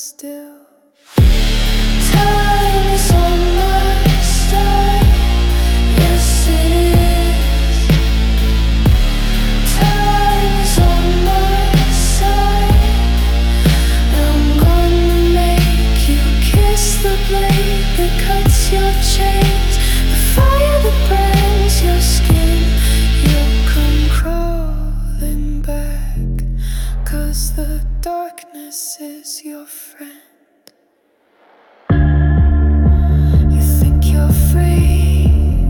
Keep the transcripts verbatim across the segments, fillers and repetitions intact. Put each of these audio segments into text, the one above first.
still. Time is on my side, yes it is. Time is on my side. I'm gonna make you kiss the blade that cuts your chains, the fire that burns your skin. You'll come crawling back, 'cause the darkness is your friend. You think you're free,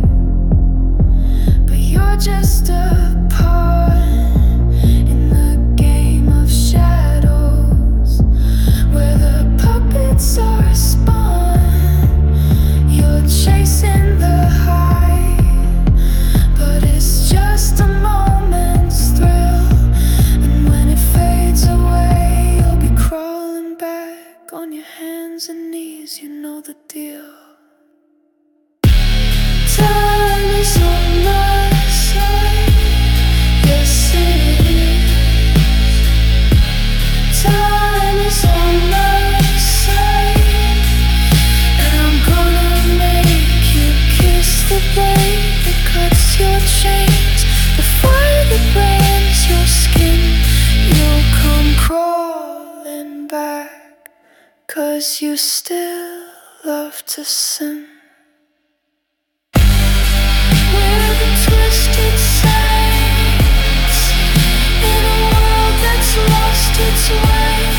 but you're just a pawn in the game of shadows, where the puppets are a spawn. You're chasing the high, but it's just a moment's thrill, and when it fades away, you'll be crawling back on your hands and knees. You know the deal. Time is on my side, yes it is. Time is on my side, and I'm gonna make you kiss the blade that cuts your chains, the fire that burns your skin. You'll come crawling back, 'cause you still love to sin. We're the twisted saints in a world that's lost its way.